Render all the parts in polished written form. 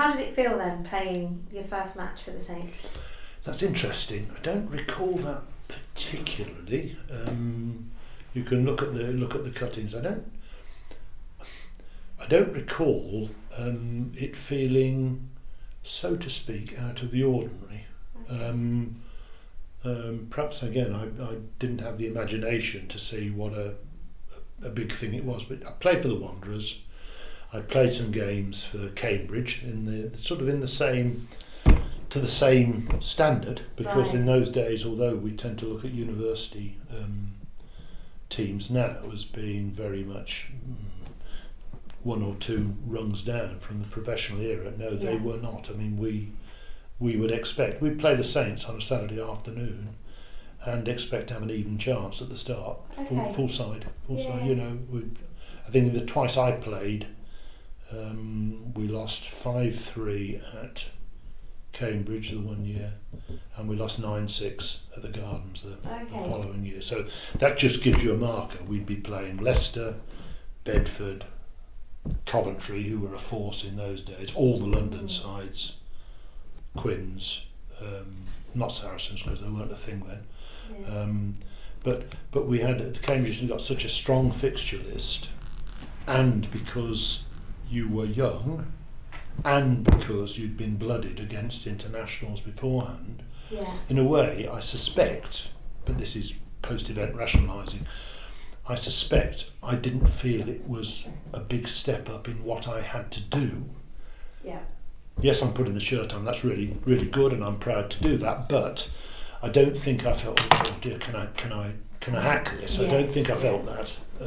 how did it feel then playing your first match for the Saints? That's interesting. I don't recall that particularly. You can look at the cuttings. I don't recall it feeling, so to speak, out of the ordinary. Perhaps again I didn't have the imagination to see what a big thing it was, but I played for the Wanderers. I played some games for Cambridge to the same standard, because in those days, although we tend to look at university teams now as being very much one or two rungs down from the professional era, no, they were not. I mean, we would expect, we'd play the Saints on a Saturday afternoon and expect to have an even chance at the start, full side. You know, I think the twice I played, we lost 5-3 at Cambridge the one year, and we lost 9-6 at the Gardens the following year. So that just gives you a marker. We'd be playing Leicester, Bedford, Coventry, who were a force in those days, all the London sides, Quins, not Saracens because they weren't a thing then. But we had Cambridge had got such a strong fixture list, and because you were young, and because you'd been blooded against internationals beforehand, in a way, I suspect, but this is post-event rationalising, I suspect I didn't feel it was a big step up in what I had to do. Yes, I'm putting the shirt on, that's really, really good, and I'm proud to do that, but I don't think I felt, oh dear, can I hack this? I don't think I felt that.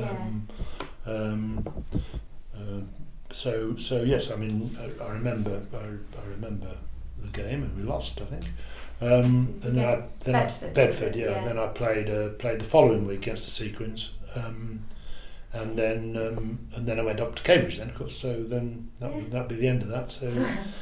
So yes, I mean, I remember the game, and we lost, I think. And then Bedford, and then I played the following week against the Sequins, and then I went up to Cambridge then, of course. So then that'd be the end of that. So